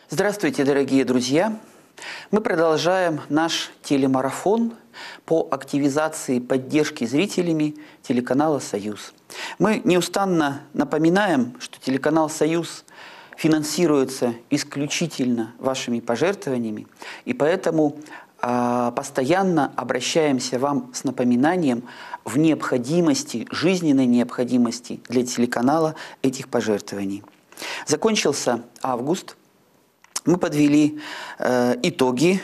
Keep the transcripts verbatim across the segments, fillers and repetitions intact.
Здравствуйте, дорогие друзья! Мы продолжаем наш телемарафон по активизации поддержки зрителями телеканала «Союз». Мы неустанно напоминаем, что телеканал «Союз» финансируется исключительно вашими пожертвованиями, и поэтому э, постоянно обращаемся вам с напоминанием в необходимости, жизненной необходимости для телеканала этих пожертвований. Закончился август. Мы подвели э, итоги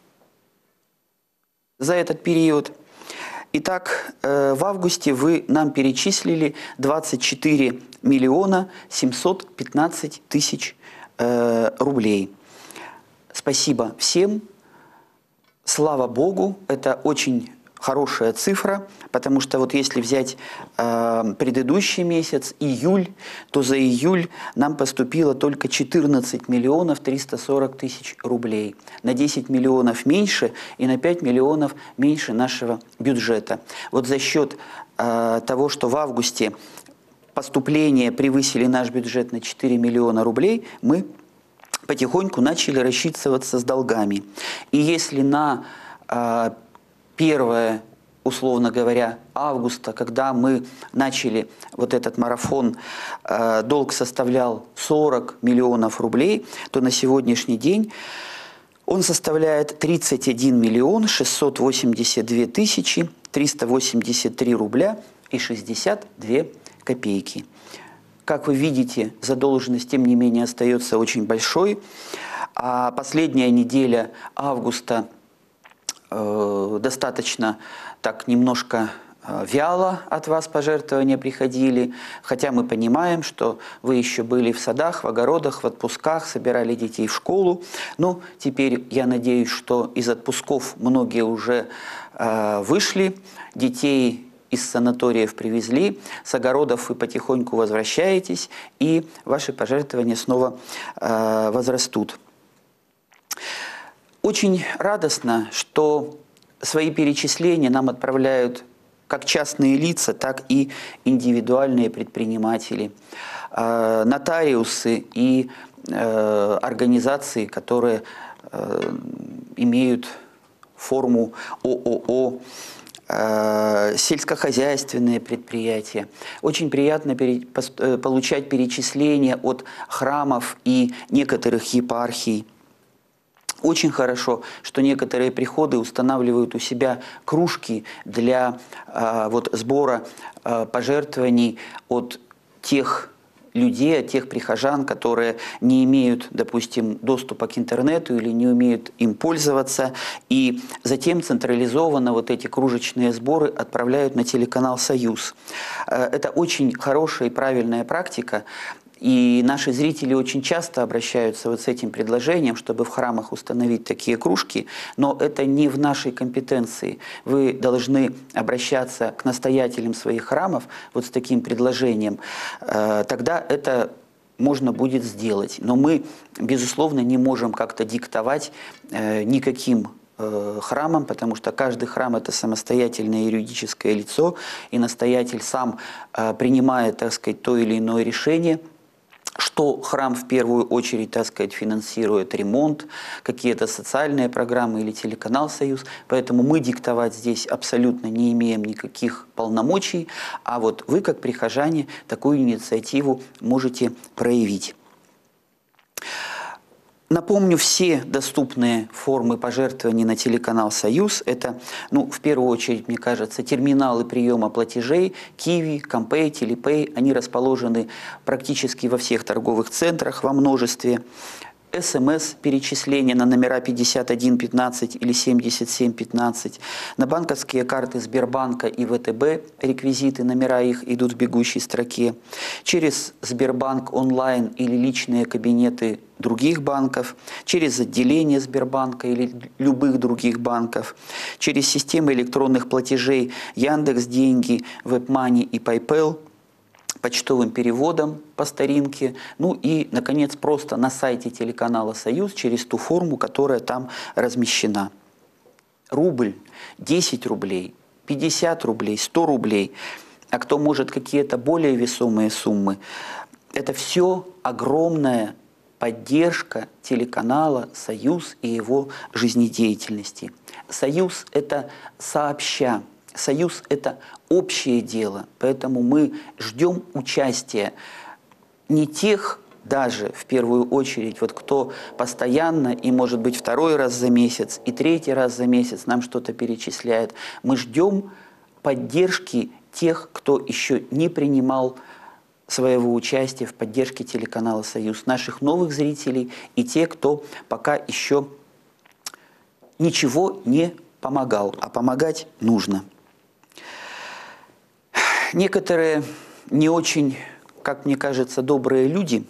за этот период. Итак, э, в августе вы нам перечислили двадцать четыре миллиона семьсот пятнадцать тысяч э, рублей. Спасибо всем. Слава Богу, это очень хорошая цифра, потому что вот если взять э, предыдущий месяц, июль, то за июль нам поступило только четырнадцать миллионов триста сорок тысяч рублей. На десять миллионов меньше и на пять миллионов меньше нашего бюджета. Вот за счет э, того, что в августе поступления превысили наш бюджет на четыре миллиона рублей, мы потихоньку начали рассчитываться с долгами. И если на э, первое, условно говоря, августа, когда мы начали вот этот марафон, э, долг составлял сорок миллионов рублей, то на сегодняшний день он составляет тридцать один миллион шестьсот восемьдесят две тысячи триста восемьдесят три рубля и шестьдесят две копейки. Как вы видите, задолженность, тем не менее, остается очень большой. А последняя неделя августа э, достаточно так немножко э, вяло от вас пожертвования приходили, хотя мы понимаем, что вы еще были в садах, в огородах, в отпусках, собирали детей в школу. Ну, теперь я надеюсь, что из отпусков многие уже э, вышли, детей из санаториев привезли, с огородов вы потихоньку возвращаетесь, и ваши пожертвования снова э, возрастут. Очень радостно, что свои перечисления нам отправляют как частные лица, так и индивидуальные предприниматели, э, нотариусы и э, организации, которые э, имеют форму ООО, сельскохозяйственные предприятия. Очень приятно получать перечисления от храмов и некоторых епархий. Очень хорошо, что некоторые приходы устанавливают у себя кружки для вот, сбора пожертвований от тех людей, от тех прихожан, которые не имеют, допустим, доступа к интернету или не умеют им пользоваться. И затем централизованно вот эти кружечные сборы отправляют на телеканал «Союз». Это очень хорошая и правильная практика. И наши зрители очень часто обращаются вот с этим предложением, чтобы в храмах установить такие кружки, но это не в нашей компетенции. Вы должны обращаться к настоятелям своих храмов вот с таким предложением. Тогда это можно будет сделать. Но мы, безусловно, не можем как-то диктовать никаким храмам, потому что каждый храм – это самостоятельное юридическое лицо, и настоятель сам принимает, так сказать, то или иное решение, что храм в первую очередь, так сказать, финансирует ремонт, какие-то социальные программы или телеканал «Союз». Поэтому мы диктовать здесь абсолютно не имеем никаких полномочий, а вот вы, как прихожане, такую инициативу можете проявить. Напомню, все доступные формы пожертвований на телеканал «Союз» – это, ну, в первую очередь, мне кажется, терминалы приема платежей, Киви, Компэй, Телепэй. Они расположены практически во всех торговых центрах, во множестве. СМС-перечисления на номера пятьдесят один пятнадцать или семьдесят семь пятнадцать, на банковские карты Сбербанка и ВТБ, реквизиты, номера их идут в бегущей строке, через Сбербанк онлайн или личные кабинеты других банков, через отделение Сбербанка или любых других банков, через системы электронных платежей Яндекс.Деньги, WebMoney и PayPal, почтовым переводом по старинке, ну и, наконец, просто на сайте телеканала «Союз» через ту форму, которая там размещена. Рубль, десять рублей, пятьдесят рублей, сто рублей, а кто может какие-то более весомые суммы, это все огромная поддержка телеканала «Союз» и его жизнедеятельности. «Союз» – это сообща, «Союз» – это общее дело, поэтому мы ждем участия не тех, даже в первую очередь, вот кто постоянно и, может быть, второй раз за месяц и третий раз за месяц нам что-то перечисляет. Мы ждем поддержки тех, кто еще не принимал своего участия в поддержке телеканала «Союз», наших новых зрителей и те, кто пока еще ничего не помогал, а помогать нужно. Некоторые не очень, как мне кажется, добрые люди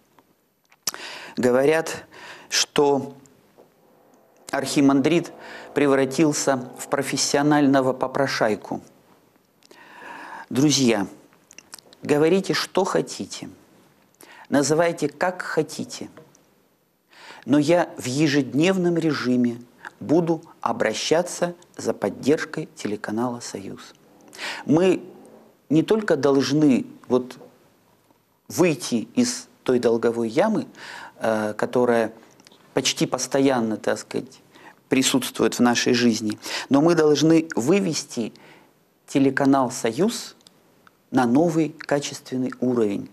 говорят, что архимандрит превратился в профессионального попрошайку. Друзья, говорите, что хотите, называйте, как хотите, но я в ежедневном режиме буду обращаться за поддержкой телеканала «Союз». Мы не только должны вот выйти из той долговой ямы, э, которая почти постоянно, так сказать, присутствует в нашей жизни, но мы должны вывести телеканал «Союз» на новый качественный уровень.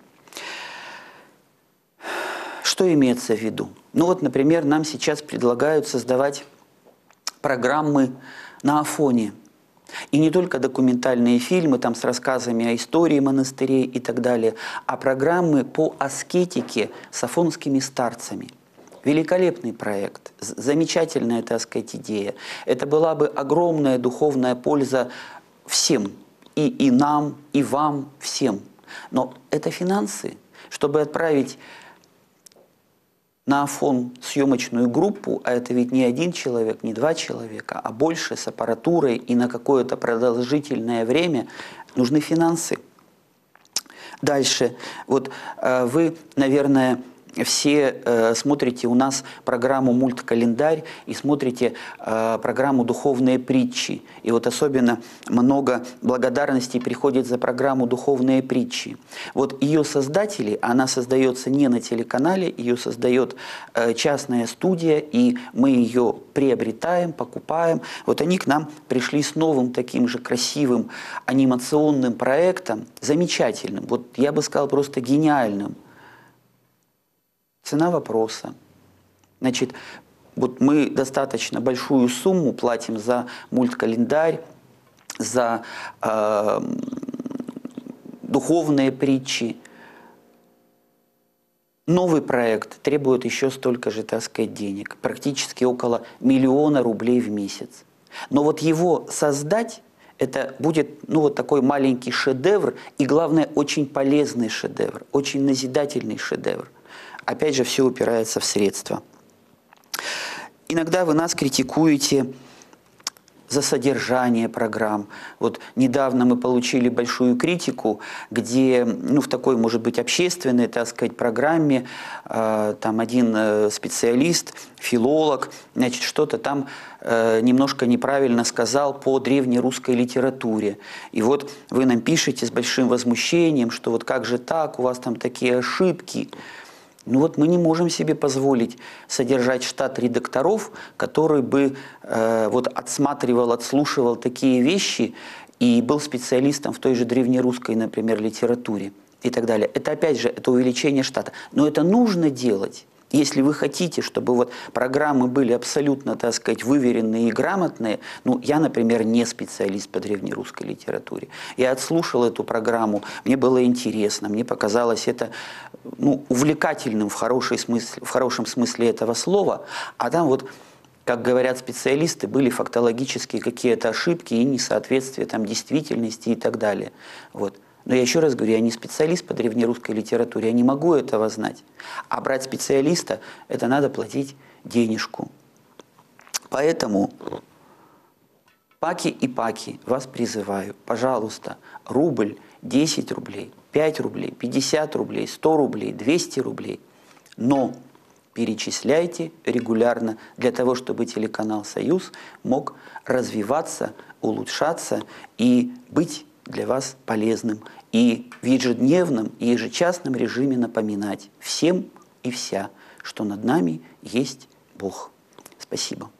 Что имеется в виду? Ну вот, например, нам сейчас предлагают создавать программы на Афоне. И не только документальные фильмы там, с рассказами о истории монастырей и так далее, а программы по аскетике с афонскими старцами. Великолепный проект, замечательная, так сказать, идея. Это была бы огромная духовная польза всем, и, и нам, и вам, всем. Но это финансы. Чтобы отправить на Афон съемочную группу, а это ведь не один человек, не два человека, а больше, с аппаратурой и на какое-то продолжительное время, нужны финансы. Дальше. Вот э, вы, наверное, все э, смотрите у нас программу «Мульткалендарь» и смотрите э, программу «Духовные притчи». И вот особенно много благодарностей приходит за программу «Духовные притчи». Вот ее создатели, она создается не на телеканале, ее создает э, частная студия, и мы ее приобретаем, покупаем. Вот они к нам пришли с новым таким же красивым анимационным проектом, замечательным, вот я бы сказал, просто гениальным. Цена вопроса. Значит, вот мы достаточно большую сумму платим за мульткалендарь, за э, духовные притчи. Новый проект требует еще столько же, так сказать, денег, практически около миллиона рублей в месяц. Но вот его создать, это будет, ну, вот такой маленький шедевр, и, главное, очень полезный шедевр, очень назидательный шедевр. Опять же, все упирается в средства. Иногда вы нас критикуете за содержание программ. Вот недавно мы получили большую критику, где, ну, в такой, может быть, общественной, так сказать, программе, э, там один э, специалист, филолог, значит, что-то там э, немножко неправильно сказал по древнерусской литературе. И вот вы нам пишете с большим возмущением, что вот как же так, у вас там такие ошибки. Ну вот мы не можем себе позволить содержать штат редакторов, который бы э, вот отсматривал, отслушивал такие вещи и был специалистом в той же древнерусской, например, литературе и так далее. Это опять же, это увеличение штата. Но это нужно делать, если вы хотите, чтобы вот программы были абсолютно, так сказать, выверенные и грамотные. Ну, я, например, не специалист по древнерусской литературе. Я отслушал эту программу, мне было интересно, мне показалось это, ну, увлекательным в, хороший смысле, в хорошем смысле этого слова. А там вот, как говорят специалисты, были фактологические какие-то ошибки и несоответствия там действительности и так далее. Вот. Но я еще раз говорю, я не специалист по древнерусской литературе, я не могу этого знать. А брать специалиста, это надо платить денежку. Поэтому, паки и паки, вас призываю, пожалуйста, рубль, десять рублей, пять рублей, пятьдесят рублей, сто рублей, двести рублей. Но перечисляйте регулярно для того, чтобы телеканал «Союз» мог развиваться, улучшаться и быть для вас полезным. И в ежедневном и ежечасном режиме напоминать всем и вся, что над нами есть Бог. Спасибо.